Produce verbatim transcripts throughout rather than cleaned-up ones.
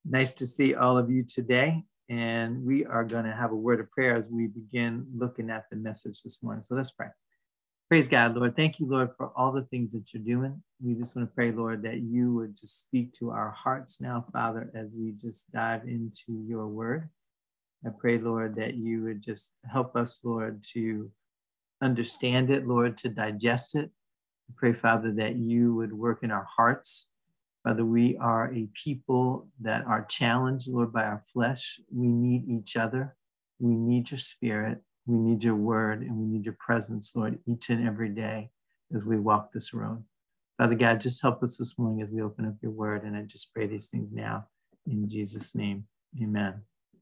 Nice to see all of you today. And we are going to have a word of prayer as we begin looking at the message this morning. So let's pray. Praise God, Lord. Thank you, Lord, for all the things that you're doing. We just want to pray, Lord, that you would just speak to our hearts now, Father, as we just dive into your word. I pray, Lord, that you would just help us, Lord, to understand it, Lord, to digest it. I pray, Father, that you would work in our hearts. Father, we are a people that are challenged, Lord, by our flesh. We need each other. We need your spirit. We need your word, and we need your presence, Lord, each and every day as we walk this road. Father God, just help us this morning as we open up your word, and I just pray these things now in Jesus' name. Amen.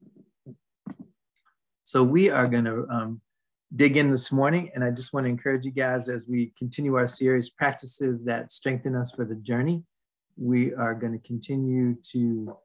So we are going to um, dig in this morning, and I just want to encourage you guys as we continue our series, Practices That Strengthen Us for the Journey. We are going to continue to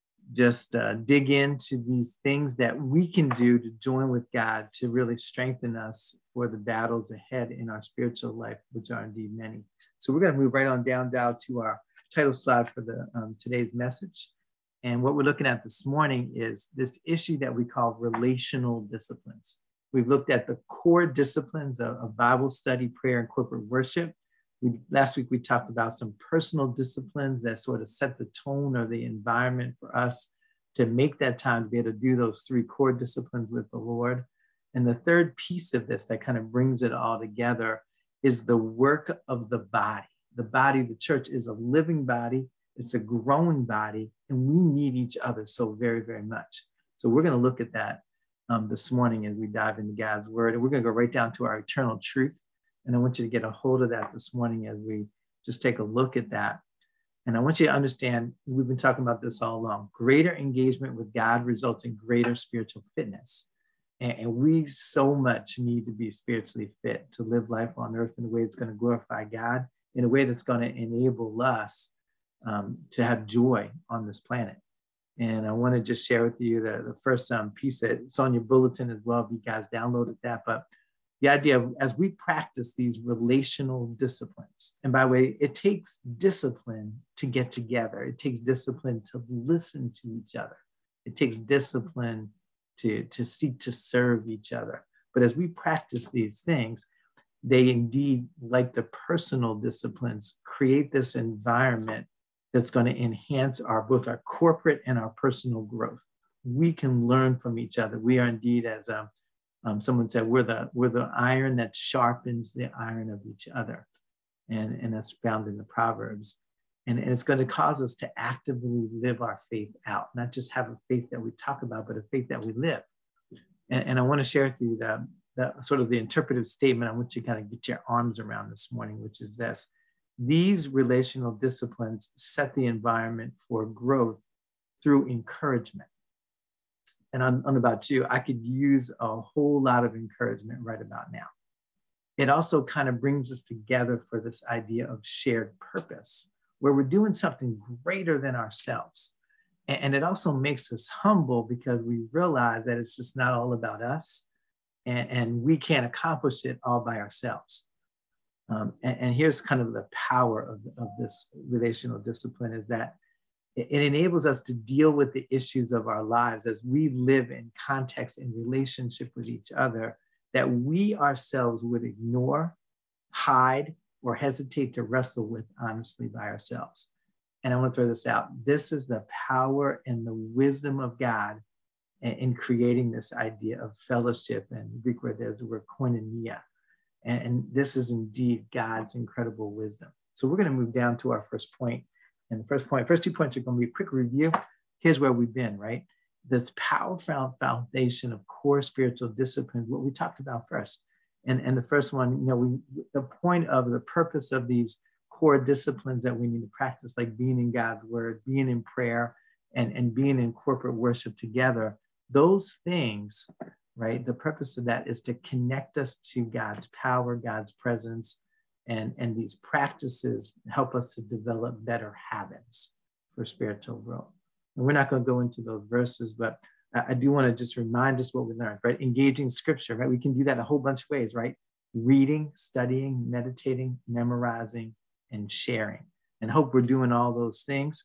just uh, dig into these things that we can do to join with God to really strengthen us for the battles ahead in our spiritual life, which are indeed many. So we're going to move right on down, down to our title slide for the um, today's message. And what we're looking at this morning is this issue that we call relational disciplines. We've looked at the core disciplines of, of Bible study, prayer, and corporate worship. We, last week, we talked about some personal disciplines that sort of set the tone or the environment for us to make that time to be able to do those three core disciplines with the Lord. And the third piece of this that kind of brings it all together is the work of the body. The body, the church, is a living body. It's a growing body, and we need each other so very, very much. So we're going to look at that um, this morning as we dive into God's word. And we're going to go right down to our eternal truth. And I want you to get a hold of that this morning as we just take a look at that. And I want you to understand, we've been talking about this all along. Greater engagement with God results in greater spiritual fitness. And, and we so much need to be spiritually fit to live life on earth in a way that's going to glorify God, in a way that's going to enable us um, to have joy on this planet. And I want to just share with you the, the first um, piece that's on your bulletin as well, if you guys downloaded that. But the idea of as we practice these relational disciplines, and by the way, it takes discipline to get together. It takes discipline to listen to each other. It takes discipline to, to seek to serve each other. But as we practice these things, they indeed, like the personal disciplines, create this environment that's going to enhance our both our corporate and our personal growth. We can learn from each other. We are indeed, as a Um, someone said, we're the, we're the iron that sharpens the iron of each other. And, and that's found in the Proverbs. And, and it's going to cause us to actively live our faith out, not just have a faith that we talk about, but a faith that we live. And, and I want to share with you the, the sort of the interpretive statement I want you to kind of get your arms around this morning, which is this. These relational disciplines set the environment for growth through encouragement. And I don't know about you, I could use a whole lot of encouragement right about now. It also kind of brings us together for this idea of shared purpose, where we're doing something greater than ourselves. And it also makes us humble because we realize that it's just not all about us, and, and we can't accomplish it all by ourselves. Um, and, and here's kind of the power of, of this relational discipline is that it enables us to deal with the issues of our lives as we live in context and relationship with each other that we ourselves would ignore, hide, or hesitate to wrestle with honestly by ourselves. And I want to throw this out. This is the power and the wisdom of God in, in creating this idea of fellowship. And the Greek word there's the word koinonia. And, and this is indeed God's incredible wisdom. So we're going to move down to our first point. And the first point, first two points are going to be a quick review. Here's where we've been, right? This powerful foundation of core spiritual disciplines, what we talked about first. And, and the first one, you know, we, the point of the purpose of these core disciplines that we need to practice, like being in God's word, being in prayer, and, and being in corporate worship together, those things, right? The purpose of that is to connect us to God's power, God's presence, And, and these practices help us to develop better habits for spiritual growth. And we're not going to go into those verses, but I, I do want to just remind us what we learned, right? Engaging scripture, right? We can do that in a whole bunch of ways, right? Reading, studying, meditating, memorizing, and sharing. And hope we're doing all those things.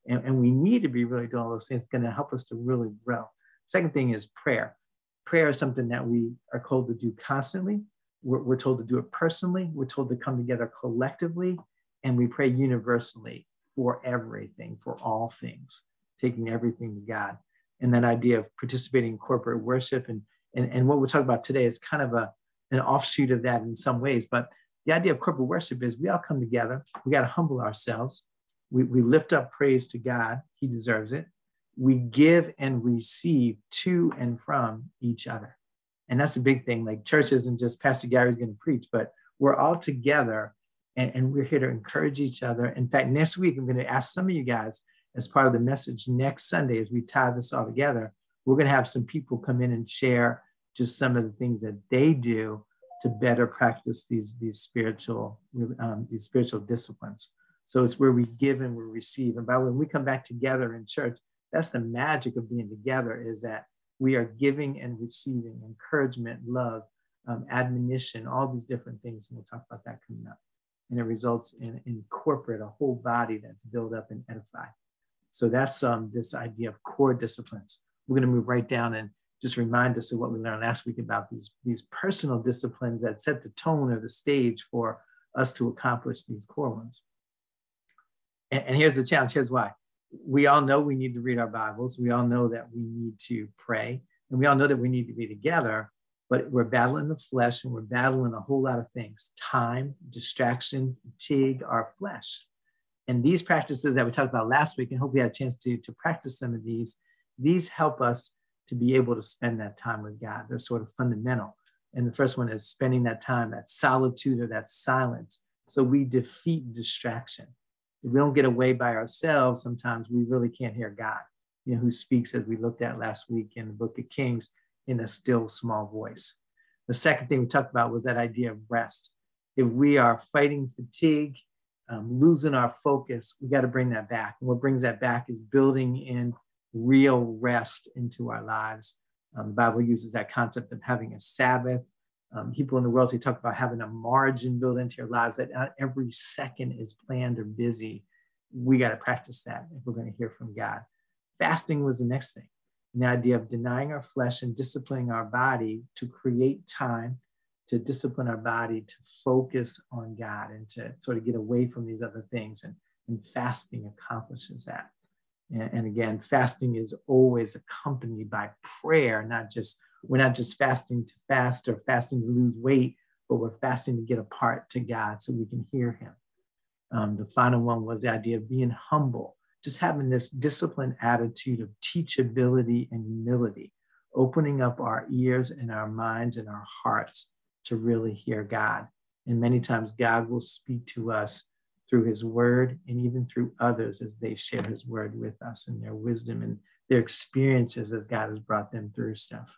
And, and we need to be really doing all those things. It's going to help us to really grow. Second thing is prayer. Prayer is something that we are told to do constantly. We're, we're told to do it personally. We're told to come together collectively, and we pray universally for everything, for all things, taking everything to God. And that idea of participating in corporate worship and, and, and what we're talking about today is kind of a, an offshoot of that in some ways. But the idea of corporate worship is we all come together. We got to humble ourselves. We, we lift up praise to God. He deserves it. We give and receive to and from each other. And that's a big thing. Like, church isn't just Pastor Gary's going to preach, but we're all together and, and we're here to encourage each other. In fact, next week, I'm going to ask some of you guys, as part of the message next Sunday, as we tie this all together, we're going to have some people come in and share just some of the things that they do to better practice these, these spiritual, um, these spiritual disciplines. So it's where we give and we receive. And by when we come back together in church, that's the magic of being together, is that we are giving and receiving encouragement, love, um, admonition, all these different things. And we'll talk about that coming up. And it results in, in corporate, a whole body that's built up and edified. So that's um, this idea of core disciplines. We're going to move right down and just remind us of what we learned last week about these, these personal disciplines that set the tone or the stage for us to accomplish these core ones. And, and here's the challenge. Here's why. We all know we need to read our Bibles. We all know that we need to pray. And we all know that we need to be together. But we're battling the flesh, and we're battling a whole lot of things: time, distraction, fatigue, our flesh. And these practices that we talked about last week, and hope we had a chance to, to practice some of these, these help us to be able to spend that time with God. They're sort of fundamental. And the first one is spending that time, that solitude or that silence. So we defeat distraction. If we don't get away by ourselves, sometimes we really can't hear God, you know, who speaks, as we looked at last week in the book of Kings, in a still small voice. The second thing we talked about was that idea of rest. If we are fighting fatigue, Um, losing our focus, we got to bring that back. And what brings that back is building in real rest into our lives. Um, the Bible uses that concept of having a Sabbath. Um, people in the world, they talk about having a margin built into your lives, that not every second is planned or busy. We got to practice that if we're going to hear from God. Fasting was the next thing. And the idea of denying our flesh and disciplining our body to create time to discipline our body to focus on God and to sort of get away from these other things. And, and fasting accomplishes that. And, and again, fasting is always accompanied by prayer, not just, we're not just fasting to fast or fasting to lose weight, but we're fasting to get apart to God so we can hear him. Um, the final one was the idea of being humble, just having this disciplined attitude of teachability and humility, opening up our ears and our minds and our hearts to really hear God. And many times God will speak to us through his word and even through others as they share his word with us and their wisdom and their experiences as God has brought them through stuff.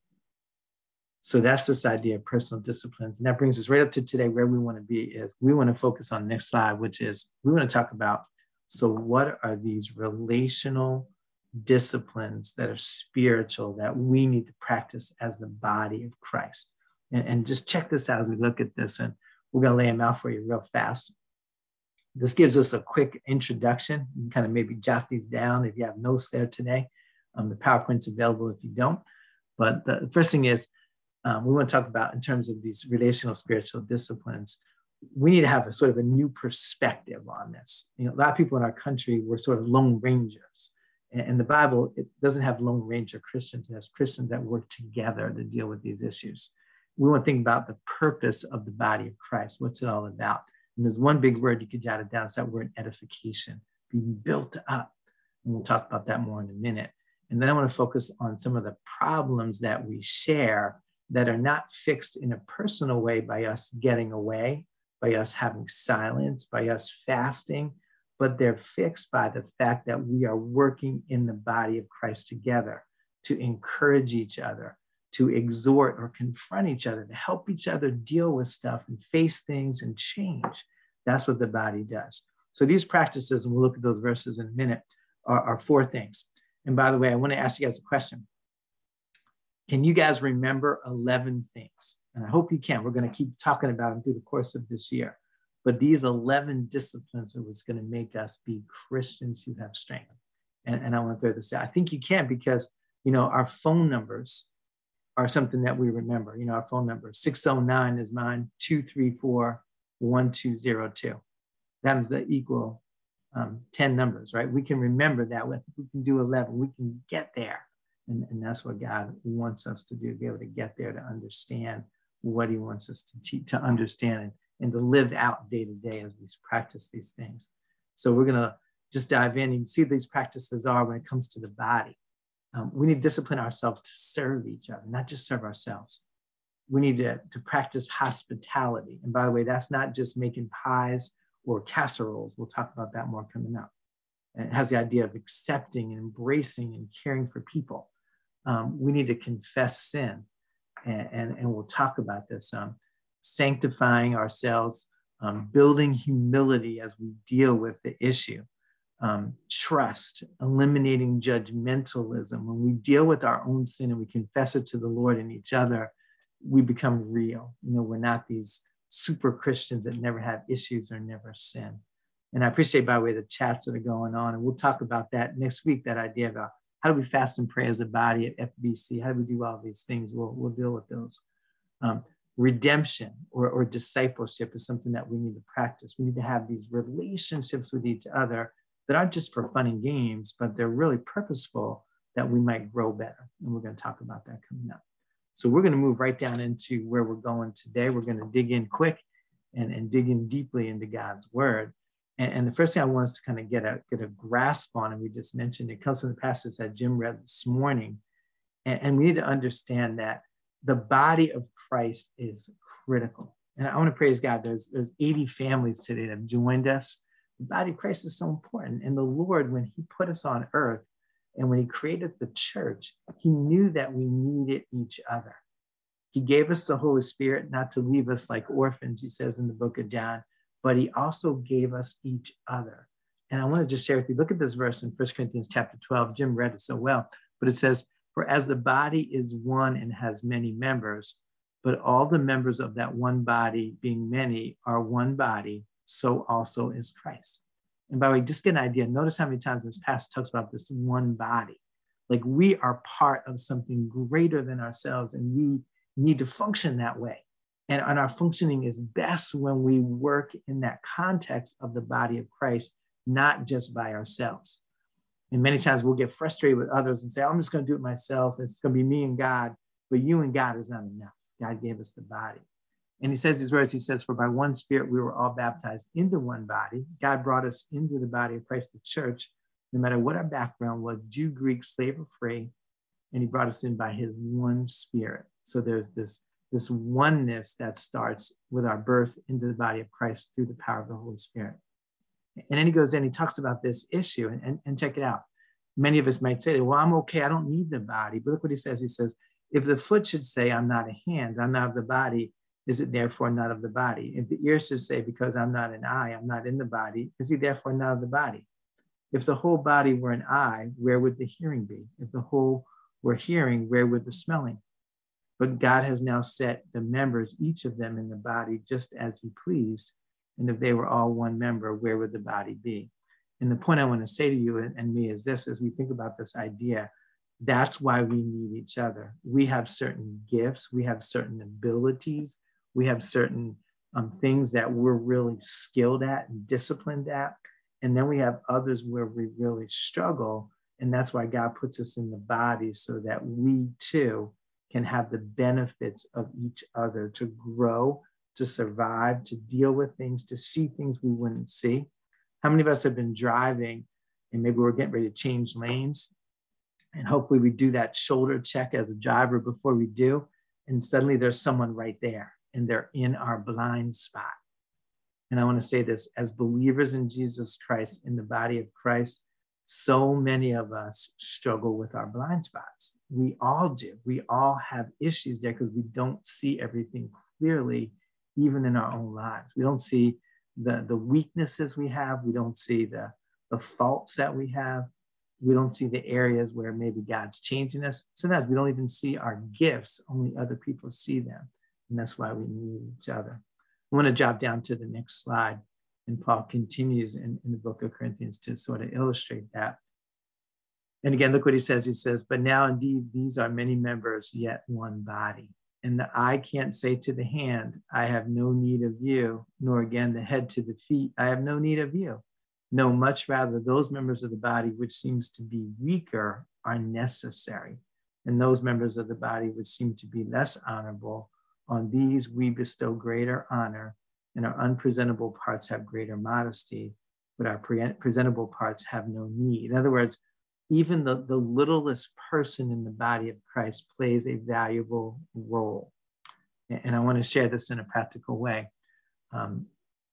So that's this idea of personal disciplines. And that brings us right up to today. Where we want to be is we want to focus on the next slide, which is we want to talk about, so what are these relational disciplines that are spiritual that we need to practice as the body of Christ? And, and just check this out as we look at this, and we're going to lay them out for you real fast. This gives us a quick introduction. You can kind of maybe jot these down if you have notes there today. Um, the PowerPoint's available if you don't. But the first thing is um, we want to talk about, in terms of these relational spiritual disciplines, we need to have a sort of a new perspective on this. You know, a lot of people in our country were sort of lone rangers. And, and the Bible, it doesn't have lone ranger Christians. It has Christians that work together to deal with these issues. We want to think about the purpose of the body of Christ. What's it all about? And there's one big word you could jot it down. It's that word edification, being built up. And we'll talk about that more in a minute. And then I want to focus on some of the problems that we share that are not fixed in a personal way by us getting away, by us having silence, by us fasting, but they're fixed by the fact that we are working in the body of Christ together to encourage each other, to exhort or confront each other, to help each other deal with stuff and face things and change. That's what the body does. So these practices, and we'll look at those verses in a minute, are, are four things. And by the way, I want to ask you guys a question. Can you guys remember eleven things? And I hope you can. We're going to keep talking about them through the course of this year. But these eleven disciplines are what's going to make us be Christians who have strength. And, and I want to throw this out. I think you can, because, you know, our phone numbers are something that we remember. You know, our phone number, six oh nine is mine, two three four, one two zero two. That was the equal um, ten numbers, right? We can remember that. We can do eleven. We can get there. And, and that's what God wants us to do, be able to get there, to understand what he wants us to teach, to understand, and, and to live out day to day as we practice these things. So we're going to just dive in and see what these practices are when it comes to the body. Um, we need to discipline ourselves to serve each other, not just serve ourselves. We need to, to practice hospitality. And by the way, that's not just making pies or casseroles. We'll talk about that more coming up. And it has the idea of accepting and embracing and caring for people. Um, we need to confess sin. And, and, and we'll talk about this. Um, sanctifying ourselves, um, building humility as we deal with the issue. Um, trust, eliminating judgmentalism. When we deal with our own sin and we confess it to the Lord and each other, we become real. You know, we're not these super Christians that never have issues or never sin. And I appreciate, by the way, the chats that are going on. And we'll talk about that next week, that idea about how do we fast and pray as a body at F B C? How do we do all these things? We'll, we'll deal with those. Um, redemption or, or discipleship is something that we need to practice. We need to have these relationships with each other that aren't just for fun and games, but they're really purposeful, that we might grow better. And we're going to talk about that coming up. So we're going to move right down into where we're going today. We're going to dig in quick and, and dig in deeply into God's word. And, and the first thing I want us to kind of get a, get a grasp on, and we just mentioned, it comes from the passage that Jim read this morning. And, and we need to understand that the body of Christ is critical. And I want to praise God. There's, there's eighty families today that have joined us. The body of Christ is so important. And the Lord, when he put us on earth and when he created the church, he knew that we needed each other. He gave us the Holy Spirit not to leave us like orphans, he says in the book of John, but he also gave us each other. And I want to just share with you, look at this verse in First Corinthians chapter twelve. Jim read it so well, but it says, for as the body is one and has many members, but all the members of that one body, being many, are one body, so also is Christ. And by the way, just get an idea. Notice how many times this passage talks about this one body. Like, we are part of something greater than ourselves, and we need to function that way. And, and our functioning is best when we work in that context of the body of Christ, not just by ourselves. And many times we'll get frustrated with others and say, oh, I'm just going to do it myself. It's going to be me and God. But you and God is not enough. God gave us the body. And he says these words, he says, for by one Spirit we were all baptized into one body. God brought us into the body of Christ, the church, no matter what our background was, Jew, Greek, slave, or free. And he brought us in by his one Spirit. So there's this, this oneness that starts with our birth into the body of Christ through the power of the Holy Spirit. And then he goes in, he talks about this issue, and, and, and check it out. Many of us might say, well, I'm okay, I don't need the body. But look what he says. He says, if the foot should say, I'm not a hand, I'm not of the body, is it therefore not of the body? If the ear should say, because I'm not an eye, I'm not in the body, is he therefore not of the body? If the whole body were an eye, where would the hearing be? If the whole were hearing, where would the smelling? But God has now set the members, each of them in the body, just as he pleased. And if they were all one member, where would the body be? And the point I want to say to you and, and me is this, as we think about this idea, that's why we need each other. We have certain gifts, we have certain abilities, we have certain um, things that we're really skilled at and disciplined at. And then we have others where we really struggle. And that's why God puts us in the body, so that we too can have the benefits of each other, to grow, to survive, to deal with things, to see things we wouldn't see. How many of us have been driving and maybe we're getting ready to change lanes, and hopefully we do that shoulder check as a driver before we do, and suddenly there's someone right there and they're in our blind spot. And I want to say this, as believers in Jesus Christ, in the body of Christ, so many of us struggle with our blind spots. We all do. We all have issues there because we don't see everything clearly, even in our own lives. We don't see the, the weaknesses we have. We don't see the, the faults that we have. We don't see the areas where maybe God's changing us. Sometimes we don't even see our gifts. Only other people see them. And that's why we need each other. I want to drop down to the next slide. And Paul continues in, in the book of Corinthians to sort of illustrate that. And again, look what he says. He says, but now indeed, these are many members, yet one body. And the eye can't say to the hand, I have no need of you, nor again the head to the feet, I have no need of you. No, much rather, those members of the body which seems to be weaker are necessary. And those members of the body which seem to be less honorable, on these we bestow greater honor, and our unpresentable parts have greater modesty, but our pre- presentable parts have no need. In other words, even the, the littlest person in the body of Christ plays a valuable role. And I want to share this in a practical way. Um,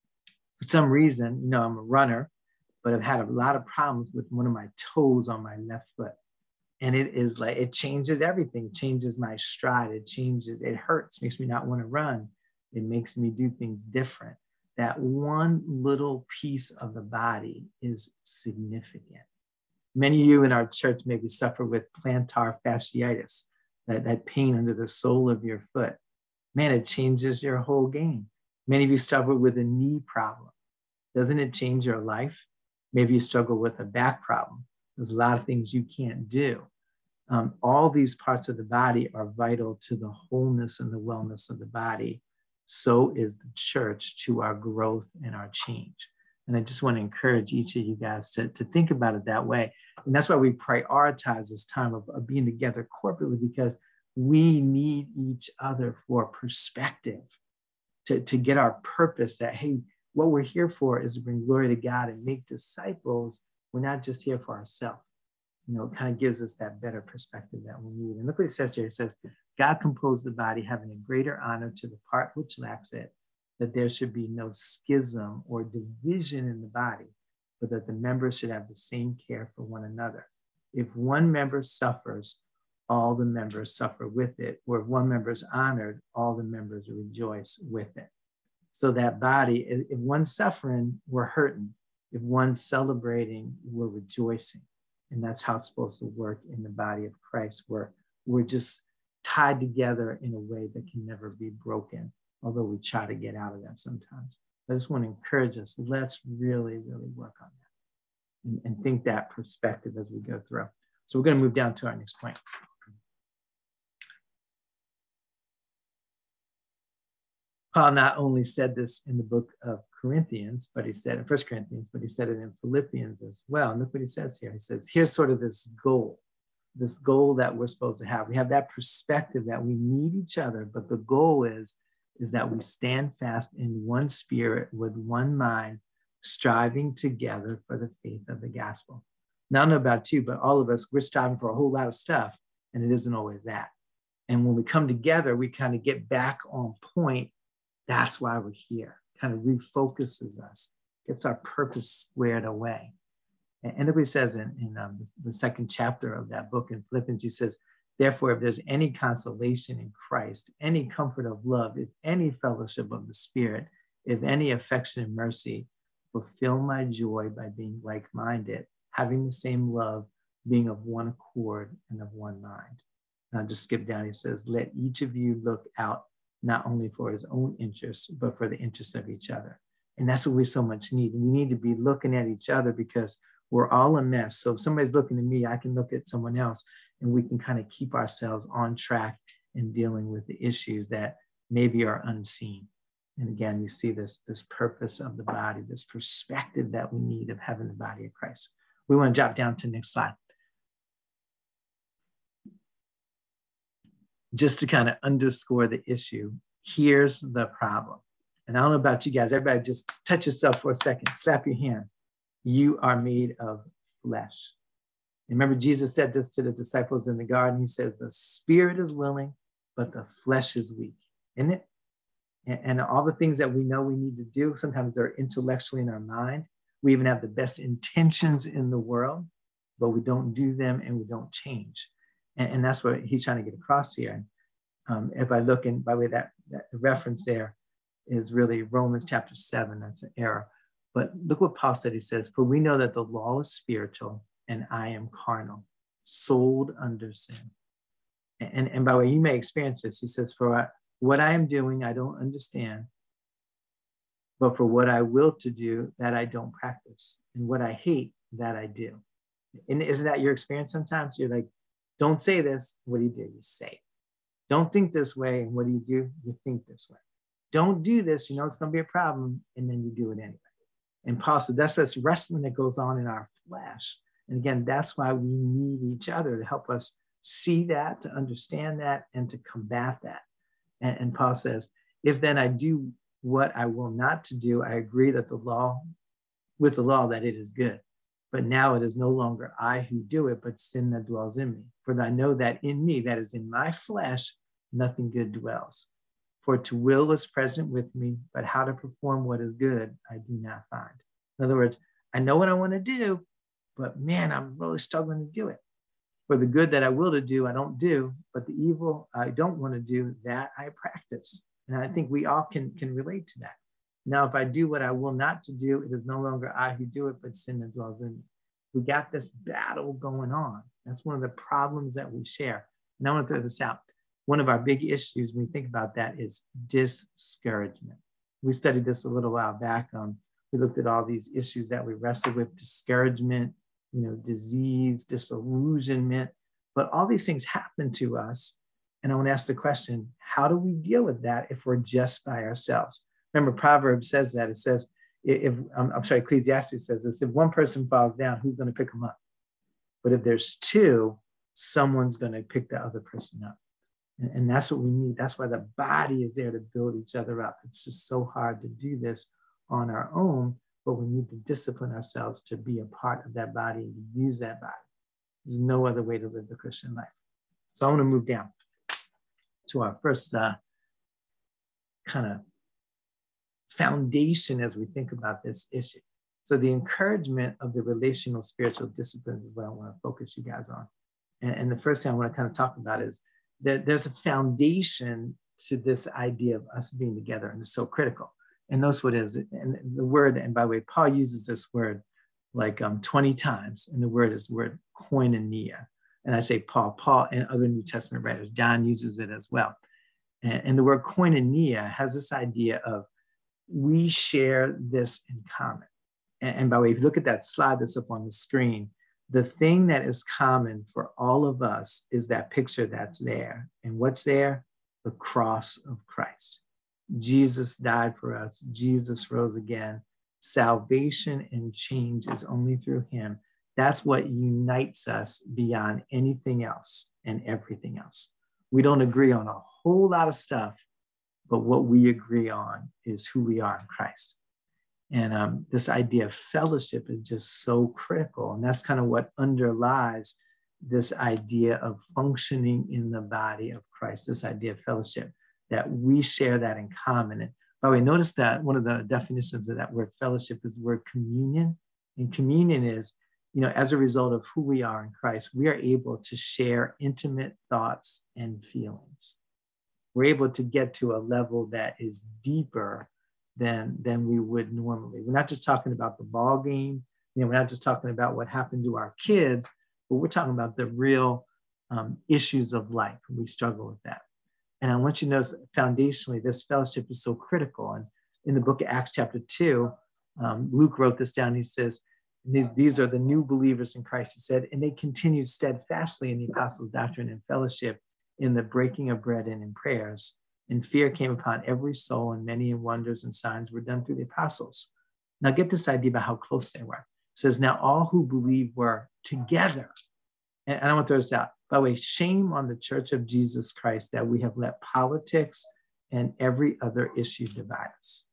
for some reason, you know, I'm a runner, but I've had a lot of problems with one of my toes on my left foot. And it is like, it changes everything. It changes my stride. It changes, it hurts, makes me not want to run. It makes me do things different. That one little piece of the body is significant. Many of you in our church maybe suffer with plantar fasciitis, that, that pain under the sole of your foot. Man, it changes your whole game. Many of you struggle with a knee problem. Doesn't it change your life? Maybe you struggle with a back problem. There's a lot of things you can't do. Um, all these parts of the body are vital to the wholeness and the wellness of the body. So is the church to our growth and our change. And I just want to encourage each of you guys to, to think about it that way. And that's why we prioritize this time of, of being together corporately, because we need each other for perspective to, to get our purpose that, hey, what we're here for is to bring glory to God and make disciples. We're not just here for ourselves. You know, it kind of gives us that better perspective that we need. And look what it says here. It says, God composed the body, having a greater honor to the part which lacks it, that there should be no schism or division in the body, but that the members should have the same care for one another. If one member suffers, all the members suffer with it. Or if one member is honored, all the members rejoice with it. So that body, if one's suffering, we're hurting. If one's celebrating, we're rejoicing. And that's how it's supposed to work in the body of Christ, where we're just tied together in a way that can never be broken, although we try to get out of that sometimes. I just want to encourage us, let's really, really work on that and, and think that perspective as we go through. So we're going to move down to our next point. Paul not only said this in the book of Corinthians, but he said in First Corinthians, but he said it in Philippians as well. And look what he says here. He says, here's sort of this goal, this goal that we're supposed to have. We have that perspective that we need each other, but the goal is, is that we stand fast in one spirit with one mind, striving together for the faith of the gospel. Now, I don't know about you, but all of us, we're striving for a whole lot of stuff, and it isn't always that. And when we come together, we kind of get back on point. That's why we're here. Kind of refocuses us, gets our purpose squared away. And look what he says in, in um, the second chapter of that book in Philippians. He says, therefore, if there's any consolation in Christ, any comfort of love, if any fellowship of the Spirit, if any affection and mercy, fulfill my joy by being like-minded, having the same love, being of one accord and of one mind. Now just skip down. He says, let each of you look out not only for his own interests, but for the interests of each other. And that's what we so much need. We need to be looking at each other because we're all a mess. So if somebody's looking at me, I can look at someone else and we can kind of keep ourselves on track in dealing with the issues that maybe are unseen. And again, you see this, this purpose of the body, this perspective that we need of having the body of Christ. We want to drop down to the next slide. Just to kind of underscore the issue, here's the problem. And I don't know about you guys, everybody just touch yourself for a second, slap your hand. You are made of flesh. And remember, Jesus said this to the disciples in the garden. He says, the spirit is willing, but the flesh is weak, isn't it? And, and all the things that we know we need to do, sometimes they're intellectually in our mind. We even have the best intentions in the world, but we don't do them and we don't change. And, and that's what he's trying to get across here. Um, if I look in, by the way, that, that reference there is really Romans chapter seven. That's an error. But look what Paul said. He says, for we know that the law is spiritual and I am carnal, sold under sin. And, and by the way, you may experience this. He says, for what I am doing, I don't understand. but for what I will to do, that I don't practice, and what I hate, that I do. And isn't that your experience sometimes? You're like, don't say this. What do you do? You say it. Don't think this way. And what do you do? You think this way. Don't do this. You know it's going to be a problem. And then you do it anyway. And Paul said that's this wrestling that goes on in our flesh. And again, that's why we need each other to help us see that, to understand that, and to combat that. And, and Paul says, if then I do what I will not to do, I agree that the law, with the law, that it is good. But now it is no longer I who do it, but sin that dwells in me. For I know that in me, that is in my flesh, nothing good dwells. For to will is present with me, but how to perform what is good, I do not find. In other words, I know what I want to do, but man, I'm really struggling to do it. For the good that I will to do, I don't do, but the evil I don't want to do, that I practice. And I think we all can, can relate to that. Now, if I do what I will not to do, it is no longer I who do it, but sin that dwells in me. We got this battle going on. That's one of the problems that we share. And I want to throw this out. One of our big issues when we think about that is discouragement. We studied this a little while back. Um, we looked at all these issues that we wrestle with: discouragement, you know, disease, disillusionment. But all these things happen to us. And I want to ask the question, how do we deal with that if we're just by ourselves? Remember, Proverbs says that. It says, if, um, I'm sorry, Ecclesiastes says this: if one person falls down, who's going to pick them up? But if there's two, someone's going to pick the other person up. And, and that's what we need. That's why the body is there to build each other up. It's just so hard to do this on our own, but we need to discipline ourselves to be a part of that body and to use that body. There's no other way to live the Christian life. So I want to move down to our first uh, kind of foundation as we think about this issue. So the encouragement of the relational spiritual disciplines is what I want to focus you guys on. And, and the first thing I want to kind of talk about is that there's a foundation to this idea of us being together, and it's so critical. And notice what is it? And the word, and by the way, Paul uses this word like um, twenty times, and the word is the word koinonia. And I say Paul, Paul and other New Testament writers, John uses it as well. And, and the word koinonia has this idea of we share this in common. And, and by the way, if you look at that slide that's up on the screen, the thing that is common for all of us is that picture that's there. And what's there? The cross of Christ. Jesus died for us. Jesus rose again. Salvation and change is only through him. That's what unites us beyond anything else and everything else. We don't agree on a whole lot of stuff, but what we agree on is who we are in Christ. And um, this idea of fellowship is just so critical. And that's kind of what underlies this idea of functioning in the body of Christ, this idea of fellowship, that we share that in common. And by the way, notice that one of the definitions of that word fellowship is the word communion. And communion is, you know, as a result of who we are in Christ, we are able to share intimate thoughts and feelings. We're able to get to a level that is deeper than, than we would normally. We're not just talking about the ball game. You know, we're not just talking about what happened to our kids, but we're talking about the real um, issues of life. And we struggle with that. And I want you to notice foundationally, this fellowship is so critical. And in the book of Acts chapter two, um, Luke wrote this down. He says, these, these are the new believers in Christ. He said, and they continued steadfastly in the apostles' doctrine and fellowship, in the breaking of bread and in prayers. And fear came upon every soul, and many wonders and signs were done through the apostles. Now get this idea about how close they were. It says, now all who believe were together. And I want to throw this out. By the way, shame on the Church of Jesus Christ that we have let politics and every other issue divide us.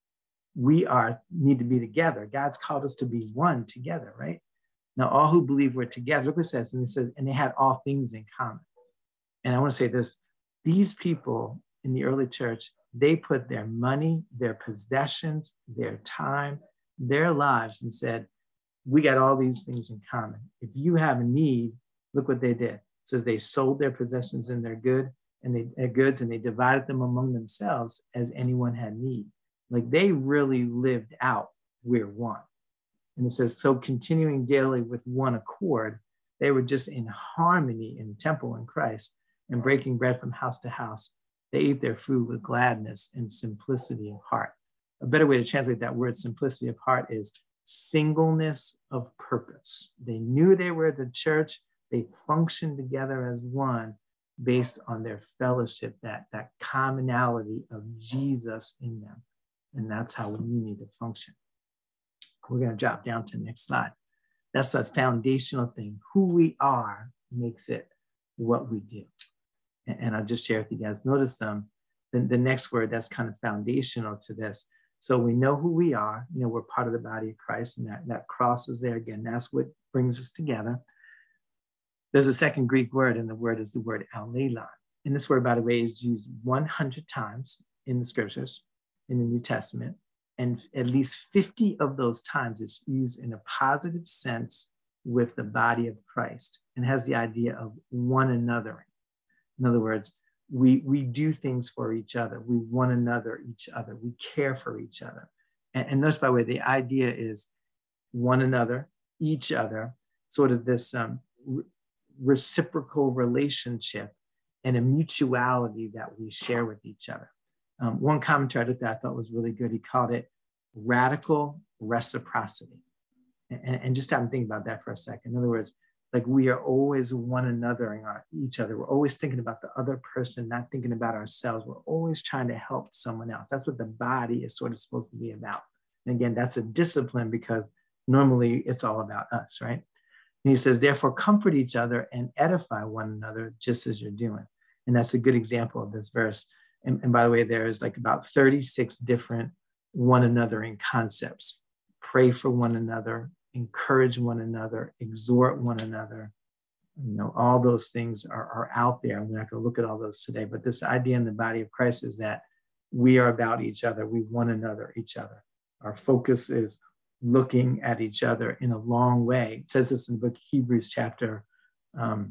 We are need to be together. God's called us to be one together, right? Now all who believe were together. Look what it says. And it says, and they had all things in common. And I want to say this, these people in the early church, they put their money, their possessions, their time, their lives, and said, we got all these things in common. If you have a need, look what they did. It says they sold their possessions and their good and they, their goods, and they divided them among themselves as anyone had need. Like they really lived out, we're one. And it says, so continuing daily with one accord, they were just in harmony in the temple in Christ, and breaking bread from house to house. They ate their food with gladness and simplicity of heart. a better way to translate that word simplicity of heart is singleness of purpose. They knew they were the church. They functioned together as one based on their fellowship, that, that commonality of Jesus in them. And that's how we need to function. We're going to drop down to the next slide. That's a foundational thing. Who we are makes it what we do. And, and I'll just share with you guys. Notice um, the, the next word that's kind of foundational to this. So we know who we are. You know, we're part of the body of Christ, and that, that cross is there again. That's what brings us together. There's a second Greek word, and the word is the word alelon. And this word, by the way, is used one hundred times in the scriptures, in the New Testament. And at least fifty of those times it's used in a positive sense with the body of Christ, and has the idea of one anothering. In other words, we, we do things for each other. We one another each other. We care for each other. And, and notice, by the way, the idea is one another, each other, sort of this um, re- reciprocal relationship and a mutuality that we share with each other. Um, one commentator that I thought was really good, he called it radical reciprocity. And, and just have to think about that for a second. In other words, like we are always one anothering our, each other. We're always thinking about the other person, not thinking about ourselves. We're always trying to help someone else. That's what the body is sort of supposed to be about. And again, that's a discipline, because normally it's all about us, right? And he says, therefore, comfort each other and edify one another just as you're doing. And that's a good example of this verse. And, and by the way, there's like about thirty-six different one anothering concepts. Pray for one another, encourage one another, exhort one another. You know, all those things are, are out there. I'm not going to look at all those today, but this idea in the body of Christ is that we are about each other. We one another each other. Our focus is looking at each other in a long way. It says this in the book of Hebrews chapter, um,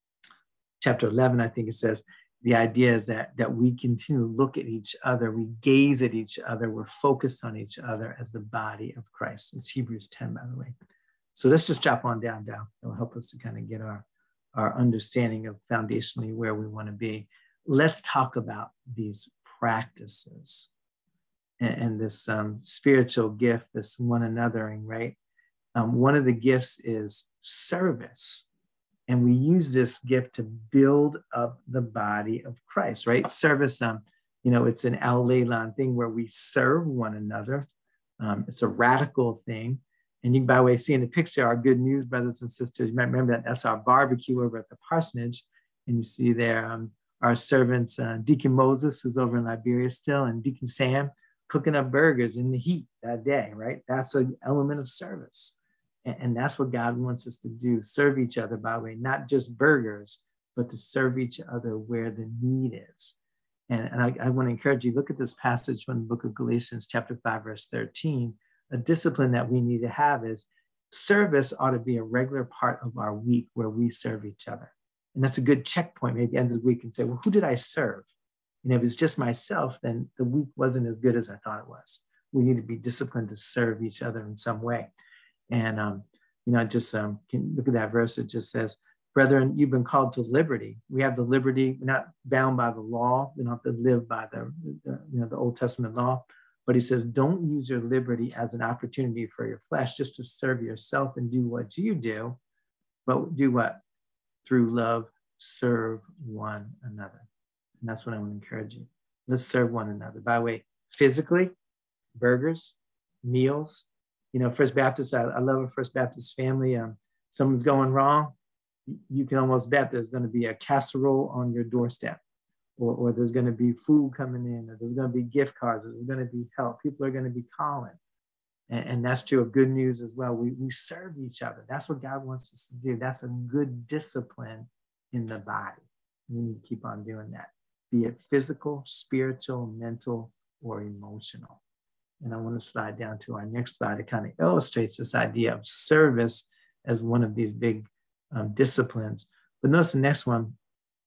chapter eleven, I think it says, the idea is that, that we continue to look at each other, we gaze at each other, we're focused on each other as the body of Christ. It's Hebrews ten, by the way. So let's just drop on down, down. It'll help us to kind of get our, our understanding of foundationally where we want to be. Let's talk about these practices and, and this um, spiritual gift, this one anothering, right? Um, one of the gifts is service. And we use this gift to build up the body of Christ, right? Service, um, you know, it's an alelon thing where we serve one another. Um, it's a radical thing. And you can, by the way, see in the picture, our good news, brothers and sisters, remember that that's our barbecue over at the parsonage. And you see there um, our servants, uh, Deacon Moses, who's over in Liberia still, and Deacon Sam cooking up burgers in the heat that day, right? That's an element of service. And that's what God wants us to do, serve each other, by the way, not just burgers, but to serve each other where the need is. And, and I, I want to encourage you, look at this passage from the book of Galatians, chapter five, verse thirteen. A discipline that we need to have is service ought to be a regular part of our week where we serve each other. And that's a good checkpoint, maybe at the end of the week, and say, well, who did I serve? And if it's just myself, then the week wasn't as good as I thought it was. We need to be disciplined to serve each other in some way. And, um, you know, I just um, can look at that verse. It just says, brethren, you've been called to liberty. We have the liberty. We're not bound by the law. We don't have to live by the, the, you know, the Old Testament law. But he says, don't use your liberty as an opportunity for your flesh, just to serve yourself and do what you do. But do what? Through love, serve one another. And that's what I want to encourage you. Let's serve one another. By the way, physically, burgers, meals. You know, First Baptist, I, I love a First Baptist family. Um, someone's going wrong, you can almost bet there's going to be a casserole on your doorstep, or, or there's going to be food coming in, or there's going to be gift cards, or there's going to be help. People are going to be calling. And, and that's true of good news as well. We, we serve each other. That's what God wants us to do. That's a good discipline in the body. We need to keep on doing that, be it physical, spiritual, mental, or emotional. And I want to slide down to our next slide. It kind of illustrates this idea of service as one of these big um, disciplines. But notice the next one,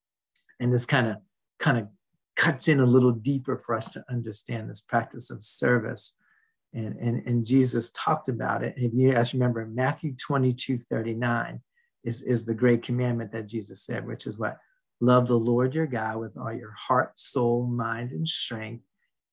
and this kind of kind of cuts in a little deeper for us to understand this practice of service. And, and, and Jesus talked about it. And if you guys remember, Matthew twenty-two thirty-nine is, is the great commandment that Jesus said, which is what? Love the Lord your God with all your heart, soul, mind, and strength,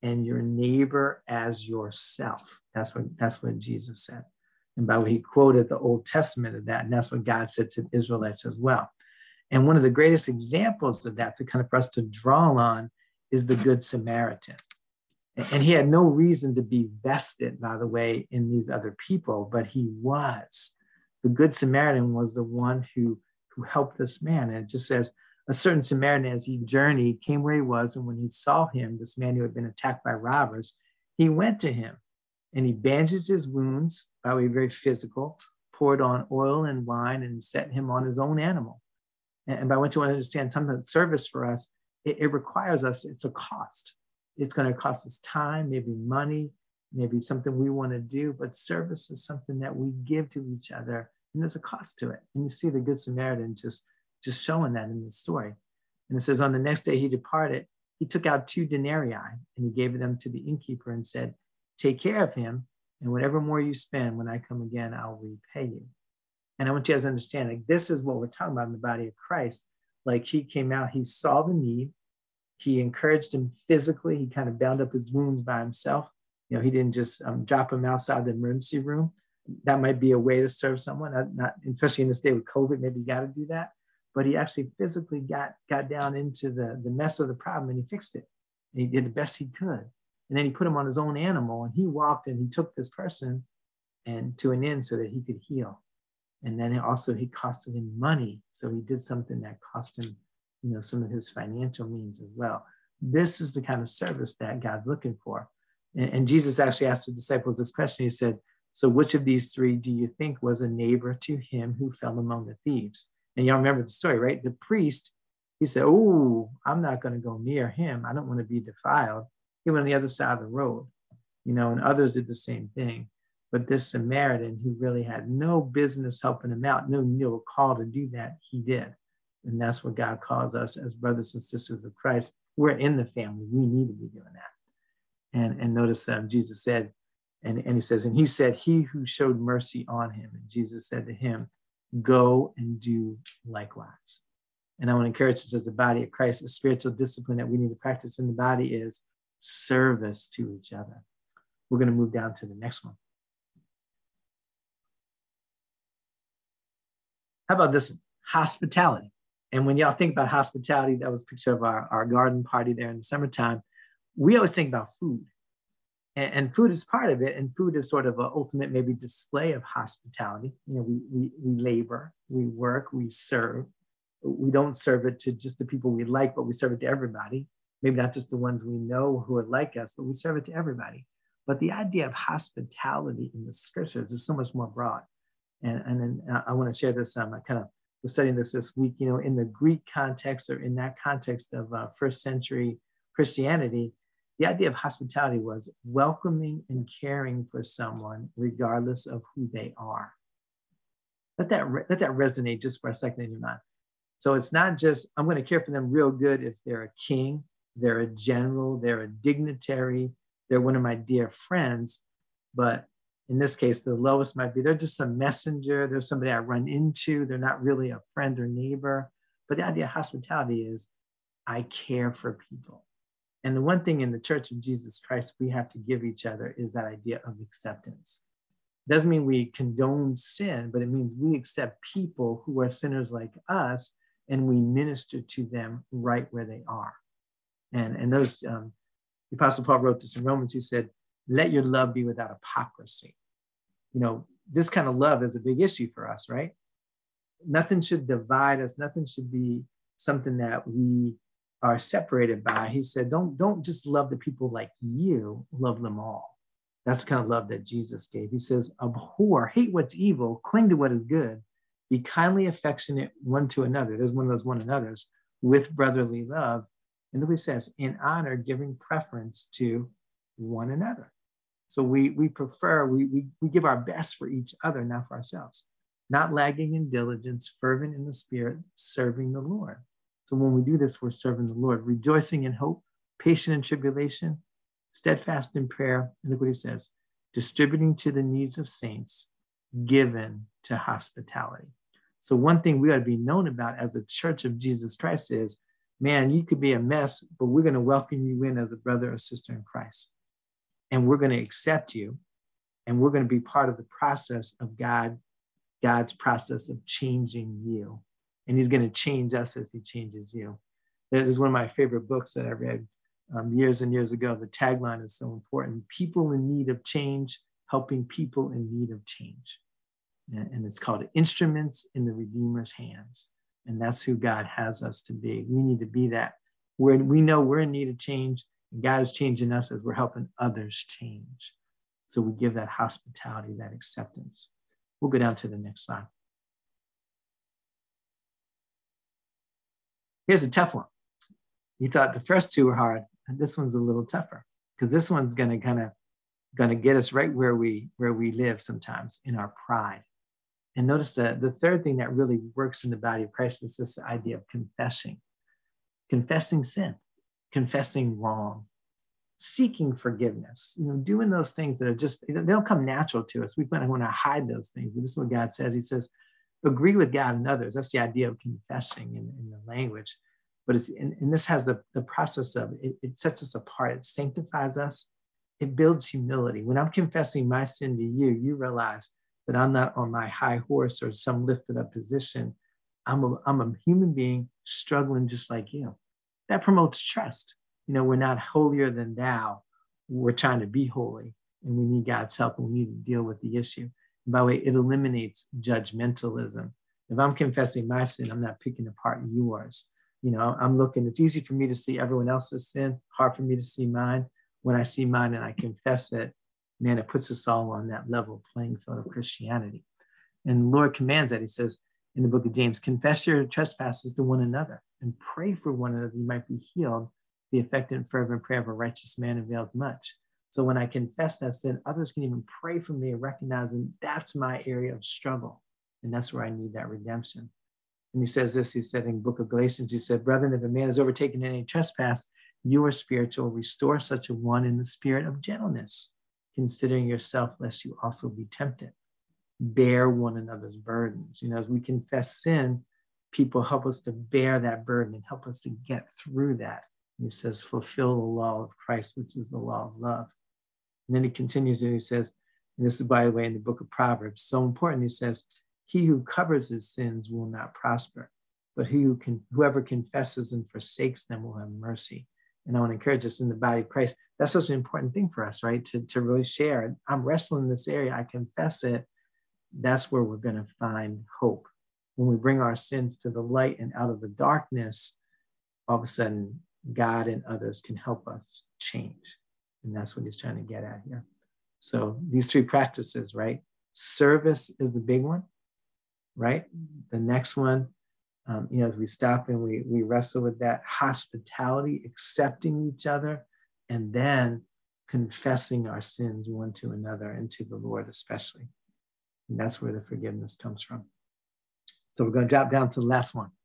and your neighbor as yourself. That's what, that's what Jesus said. And by the way, he quoted the Old Testament of that, and that's what God said to the Israelites as well. And one of the greatest examples of that to kind of for us to draw on is the Good Samaritan. And he had no reason to be vested, by the way, in these other people, but he was. The Good Samaritan was the one who, who helped this man. And it just says, a certain Samaritan, as he journeyed, came where he was, and when he saw him, this man who had been attacked by robbers, he went to him, and he bandaged his wounds, by the way, very physical, poured on oil and wine, and set him on his own animal. And by what you want to understand, sometimes service for us, it, it requires us, it's a cost. It's going to cost us time, maybe money, maybe something we want to do, but service is something that we give to each other, and there's a cost to it. And you see the Good Samaritan just, just showing that in the story. And it says, on the next day he departed, he took out two denarii, and he gave them to the innkeeper and said, take care of him, and whatever more you spend, when I come again, I'll repay you. And I want you guys to understand, like, this is what we're talking about in the body of Christ. Like, he came out, he saw the need, he encouraged him physically, he kind of bound up his wounds by himself. You know, he didn't just um, drop him outside the emergency room. That might be a way to serve someone, not, not especially in this day with COVID, maybe you got to do that. But he actually physically got, got down into the, the mess of the problem, and he fixed it. And he did the best he could. And then he put him on his own animal, and he walked and he took this person and to an inn so that he could heal. And then also he costed him money. So he did something that cost him, you know, some of his financial means as well. This is the kind of service that God's looking for. And, and Jesus actually asked the disciples this question. He said, so which of these three do you think was a neighbor to him who fell among the thieves? And y'all remember the story, right? The priest, he said, oh, I'm not going to go near him. I don't want to be defiled. He went on the other side of the road, you know, and others did the same thing. But this Samaritan, who really had no business helping him out, no real call to do that, he did. And that's what God calls us as brothers and sisters of Christ. We're in the family. We need to be doing that. And, and notice um, Jesus said, and, and he says, and he said, he who showed mercy on him. And Jesus said to him, go and do likewise. And I want to encourage us as the body of Christ, a spiritual discipline that we need to practice in the body is service to each other. We're going to move down to the next one. How about this one? Hospitality. And when y'all think about hospitality, that was a picture of our, our garden party there in the summertime. We always think about food. And, and food is part of it. And food is sort of an ultimate maybe display of hospitality. You know, we, we, we labor, we work, we serve. We don't serve it to just the people we like, but we serve it to everybody. Maybe not just the ones we know who are like us, but we serve it to everybody. But the idea of hospitality in the scriptures is so much more broad. And, and then I want to share this. Um, I kind of was studying this this week, you know, in the Greek context or in that context of uh, first century Christianity, the idea of hospitality was welcoming and caring for someone regardless of who they are. Let that, let that resonate just for a second in your mind. So it's not just, I'm going to care for them real good if they're a king, they're a general, they're a dignitary, they're one of my dear friends, but in this case, the lowest might be, they're just a messenger. They're somebody I run into. They're not really a friend or neighbor. But the idea of hospitality is I care for people. And the one thing in the Church of Jesus Christ we have to give each other is that idea of acceptance. It doesn't mean we condone sin, but it means we accept people who are sinners like us, and we minister to them right where they are. And, and those, um, the Apostle Paul wrote this in Romans. He said, let your love be without hypocrisy. You know, this kind of love is a big issue for us, right? Nothing should divide us. Nothing should be something that we are separated by. He said, don't, don't just love the people like you, love them all. That's the kind of love that Jesus gave. He says, abhor, hate what's evil, cling to what is good, be kindly affectionate one to another. There's one of those one another's with brotherly love. And then he says, in honor, giving preference to one another. So we, we prefer, we, we, we give our best for each other, not for ourselves. Not lagging in diligence, fervent in the spirit, serving the Lord. So when we do this, we're serving the Lord, rejoicing in hope, patient in tribulation, steadfast in prayer. And look what he says, distributing to the needs of saints, given to hospitality. So one thing we ought to be known about as a Church of Jesus Christ is man, you could be a mess, but we're going to welcome you in as a brother or sister in Christ. And we're going to accept you. And we're going to be part of the process of God, God's process of changing you. And he's going to change us as he changes you. There's one of my favorite books that I read um, years and years ago. The tagline is so important: people in need of change, helping people in need of change. And, and it's called Instruments in the Redeemer's Hands. And that's who God has us to be. We need to be that. We're, we know we're in need of change, and God is changing us as we're helping others change. So we give that hospitality, that acceptance. We'll go down to the next slide. Here's a tough one. You thought the first two were hard, and this one's a little tougher, because this one's going to kind of going to get us right where we where we live sometimes, in our pride. And notice that the third thing that really works in the body of Christ is this idea of confessing, confessing sin, confessing wrong, seeking forgiveness, you know, doing those things that are just, they don't come natural to us. We want to hide those things. But this is what God says. He says, agree with God and others. That's the idea of confessing in, in the language. But it's, and, and this has the, the process of, it, it sets us apart. It sanctifies us. It builds humility. When I'm confessing my sin to you, you realize that I'm not on my high horse or some lifted up position. I'm a, I'm a human being struggling just like you. That promotes trust. You know, we're not holier than thou. We're trying to be holy, and we need God's help, and we need to deal with the issue. And by the way, it eliminates judgmentalism. If I'm confessing my sin, I'm not picking apart yours. You know, I'm looking, it's easy for me to see everyone else's sin, hard for me to see mine. When I see mine and I confess it, man, it puts us all on that level playing field of Christianity. And the Lord commands that. He says in the book of James, confess your trespasses to one another and pray for one another, you might be healed. The effective and fervent prayer of a righteous man avails much. So when I confess that sin, others can even pray for me and recognize that that's my area of struggle. And that's where I need that redemption. And he says this, he said in the book of Galatians, he said, brethren, if a man is overtaken in any trespass, you are spiritual, restore such a one in the spirit of gentleness, considering yourself, lest you also be tempted. Bear one another's burdens. You know, as we confess sin, people help us to bear that burden and help us to get through that. And he says, fulfill the law of Christ, which is the law of love. And then he continues and he says, and this is, by the way, in the book of Proverbs, so important, he says, he who covers his sins will not prosper, but he who can, whoever confesses and forsakes them will have mercy. And I want to encourage us in the body of Christ. That's such an important thing for us, right? To, to really share. I'm wrestling in this area. I confess it. That's where we're going to find hope. When we bring our sins to the light and out of the darkness, all of a sudden, God and others can help us change. And that's what he's trying to get at here. So these three practices, right? Service is the big one, right? The next one, um, you know, as we stop and we, we wrestle with that, hospitality, accepting each other, and then confessing our sins one to another and to the Lord especially. And that's where the forgiveness comes from. So we're going to drop down to the last one.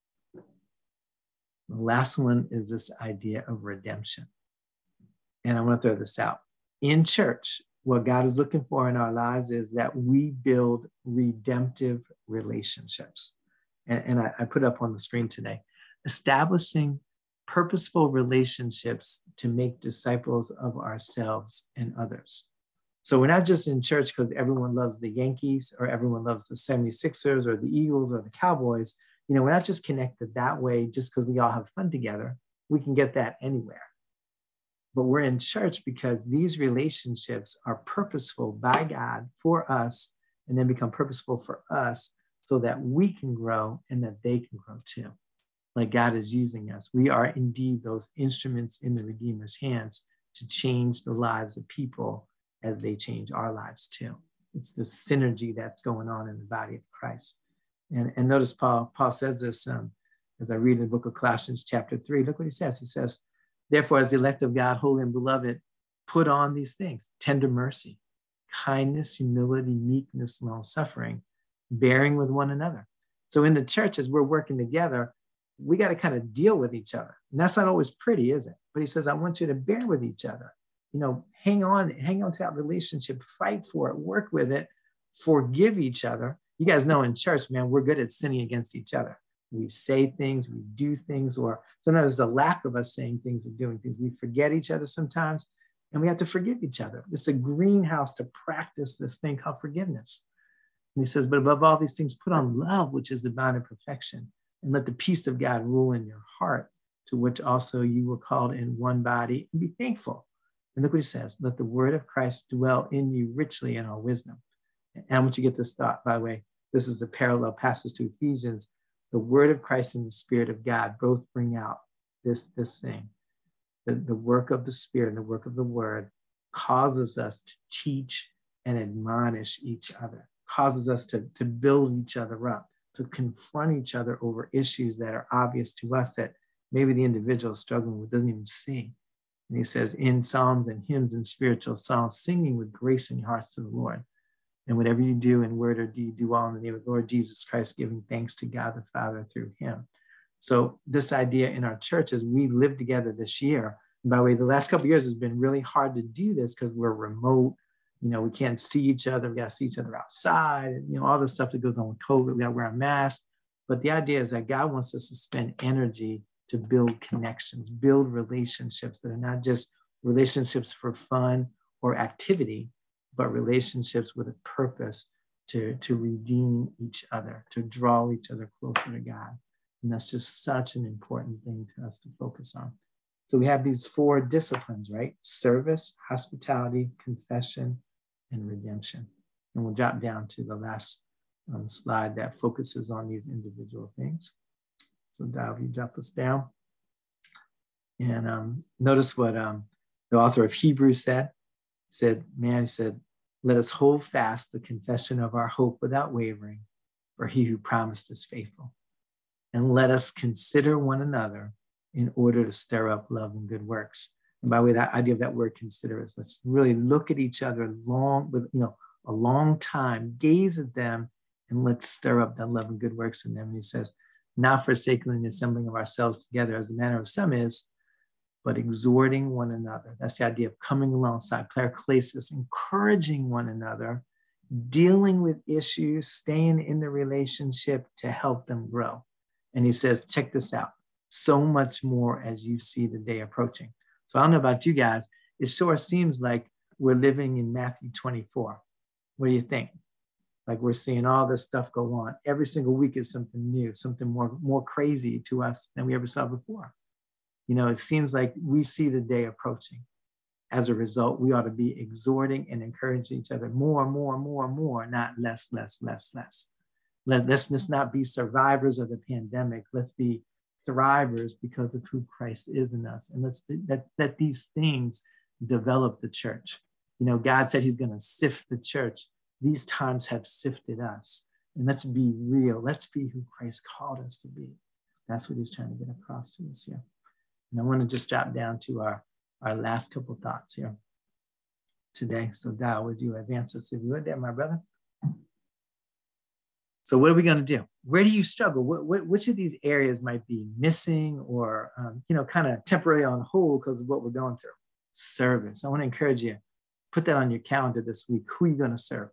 The last one is this idea of redemption. And I want to throw this out. In church, what God is looking for in our lives is that we build redemptive relationships. And, and I, I put up on the screen today, establishing purposeful relationships to make disciples of ourselves and others. So we're not just in church because everyone loves the Yankees or everyone loves the seventy-sixers or the Eagles or the Cowboys. You know, we're not just connected that way just because we all have fun together. We can get that anywhere. But we're in church because these relationships are purposeful by God for us and then become purposeful for us so that we can grow and that they can grow too. Like God is using us. We are indeed those instruments in the Redeemer's hands to change the lives of people as they change our lives too. It's the synergy that's going on in the body of Christ. And, and notice Paul, Paul says this um, as I read in the book of Colossians chapter three. Look what he says. He says, therefore, as the elect of God, holy and beloved, put on these things: tender mercy, kindness, humility, meekness, long-suffering, bearing with one another. So in the church, as we're working together, we got to kind of deal with each other. And that's not always pretty, is it? But he says, I want you to bear with each other. You know, hang on, hang on to that relationship, fight for it, work with it, forgive each other. You guys know in church, man, we're good at sinning against each other. we say things, we do things, or sometimes the lack of us saying things or doing things. We forget each other sometimes, and we have to forgive each other. It's a greenhouse to practice this thing called forgiveness. And he says, but above all these things, put on love, which is divine and perfection, and let the peace of God rule in your heart, to which also you were called in one body, and be thankful. And look what he says, let the word of Christ dwell in you richly in all wisdom. And I want you to get this thought, by the way. This is a parallel passage to Ephesians. The word of Christ and the Spirit of God both bring out this, this thing. The, the work of the Spirit and the work of the word causes us to teach and admonish each other, causes us to, to build each other up, to confront each other over issues that are obvious to us that maybe the individual is struggling with, doesn't even see. And he says, in psalms and hymns and spiritual songs, singing with grace in your hearts to the Lord. And whatever you do in word or deed, do all in the name of the Lord Jesus Christ, giving thanks to God the Father through him. So this idea in our church as we live together this year, and by the way, the last couple of years has been really hard to do this because we're remote. You know, we can't see each other. We got to see each other outside, you know, all the stuff that goes on with COVID. We got to wear a mask. But the idea is that God wants us to spend energy to build connections, build relationships that are not just relationships for fun or activity, but relationships with a purpose to, to redeem each other, to draw each other closer to God. And that's just such an important thing to us to focus on. So we have these four disciplines, right? Service, hospitality, confession, and redemption. And we'll drop down to the last um, slide that focuses on these individual things. So Dial, you drop us down. And um, notice what um, the author of Hebrews said. He said, man, he said, let us hold fast the confession of our hope without wavering, for he who promised is faithful. And let us consider one another in order to stir up love and good works. And by the way, that idea of that word consider is let's really look at each other long with, you know, a long time, gaze at them, and let's stir up that love and good works in them. And he says, not forsaking the assembling of ourselves together as the manner of some is, but exhorting one another. That's the idea of coming alongside, paraklesis, encouraging one another, dealing with issues, staying in the relationship to help them grow. And he says, check this out, so much more as you see the day approaching. So I don't know about you guys, it sure seems like we're living in Matthew twenty-four. What do you think? Like we're seeing all this stuff go on. Every single week is something new, something more, more crazy to us than we ever saw before. You know, it seems like we see the day approaching. As a result, we ought to be exhorting and encouraging each other more, more, more, more, not less, less, less, less. Let, let's, let's not be survivors of the pandemic. Let's be thrivers because of who Christ is in us. And let's let, let these things develop the church. You know, God said he's going to sift the church. These times have sifted us. And let's be real. Let's be who Christ called us to be. That's what he's trying to get across to us here. And I want to just drop down to our, our last couple thoughts here today. So Dial, would you advance us if you would there, my brother? So what are we going to do? Where do you struggle? What, what, which of these areas might be missing or, um, you know, kind of temporarily on hold because of what we're going through? Service. I want to encourage you. Put that on your calendar this week. Who are you going to serve?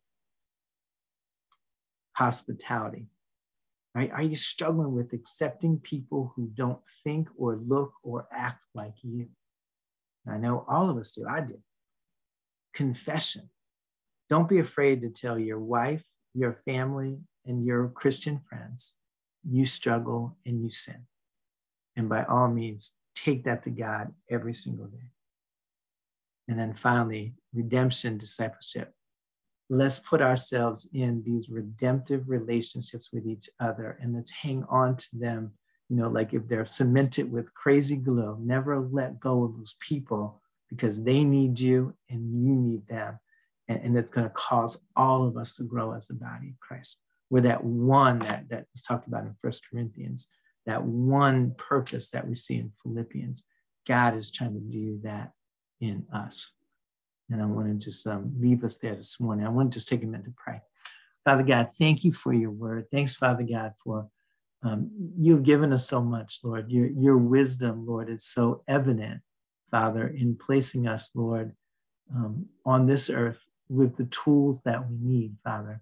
Hospitality. Right? Are you struggling with accepting people who don't think or look or act like you? I know all of us do. I do. Confession. Don't be afraid to tell your wife, your family, and your Christian friends you struggle and you sin. And by all means, take that to God every single day. And then finally, redemption, discipleship. Let's put ourselves in these redemptive relationships with each other and let's hang on to them, you know, like if they're cemented with crazy glue, never let go of those people because they need you and you need them. And, and it's going to cause all of us to grow as the body of Christ. We're that one that, that was talked about in First Corinthians, that one purpose that we see in Philippians. God is trying to do that in us. And I want to just um, leave us there this morning. I want to just take a minute to pray. Father God, thank you for your word. Thanks, Father God, for um, you've given us so much, Lord. Your, your wisdom, Lord, is so evident, Father, in placing us, Lord, um, on this earth with the tools that we need, Father.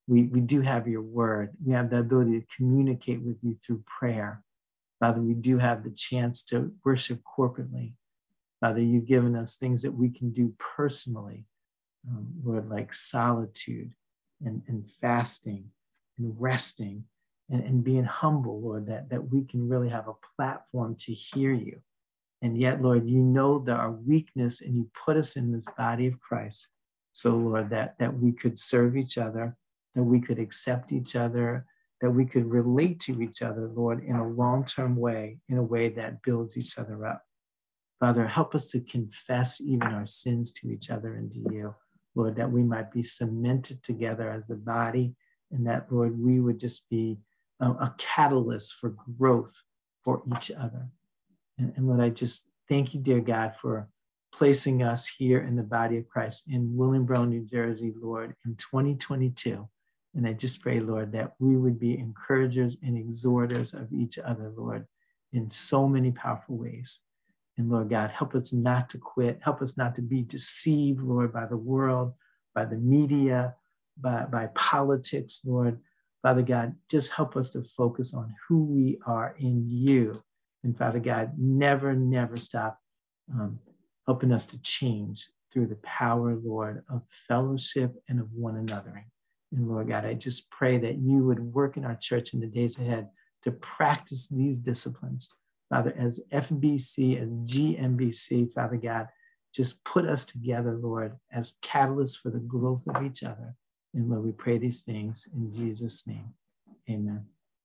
We, we do have your word. We have the ability to communicate with you through prayer. Father, we do have the chance to worship corporately. Father, you've given us things that we can do personally, um, Lord, like solitude and, and fasting and resting and, and being humble, Lord, that, that we can really have a platform to hear you. And yet, Lord, you know that our weakness, and you put us in this body of Christ. So, Lord, that, that we could serve each other, that we could accept each other, that we could relate to each other, Lord, in a long-term way, in a way that builds each other up. Father, help us to confess even our sins to each other and to you, Lord, that we might be cemented together as the body, and that, Lord, we would just be a, a catalyst for growth for each other. And, and Lord, I just thank you, dear God, for placing us here in the body of Christ in Willingboro, New Jersey, Lord, in twenty twenty-two. And I just pray, Lord, that we would be encouragers and exhorters of each other, Lord, in so many powerful ways. And Lord God, help us not to quit. Help us not to be deceived, Lord, by the world, by the media, by, by politics, Lord. Father God, just help us to focus on who we are in you. And Father God, never, never stop um, helping us to change through the power, Lord, of fellowship and of one another. And Lord God, I just pray that you would work in our church in the days ahead to practice these disciplines. Father, as F B C, as G M B C, Father God, just put us together, Lord, as catalysts for the growth of each other. And Lord, we pray these things in Jesus' name. Amen.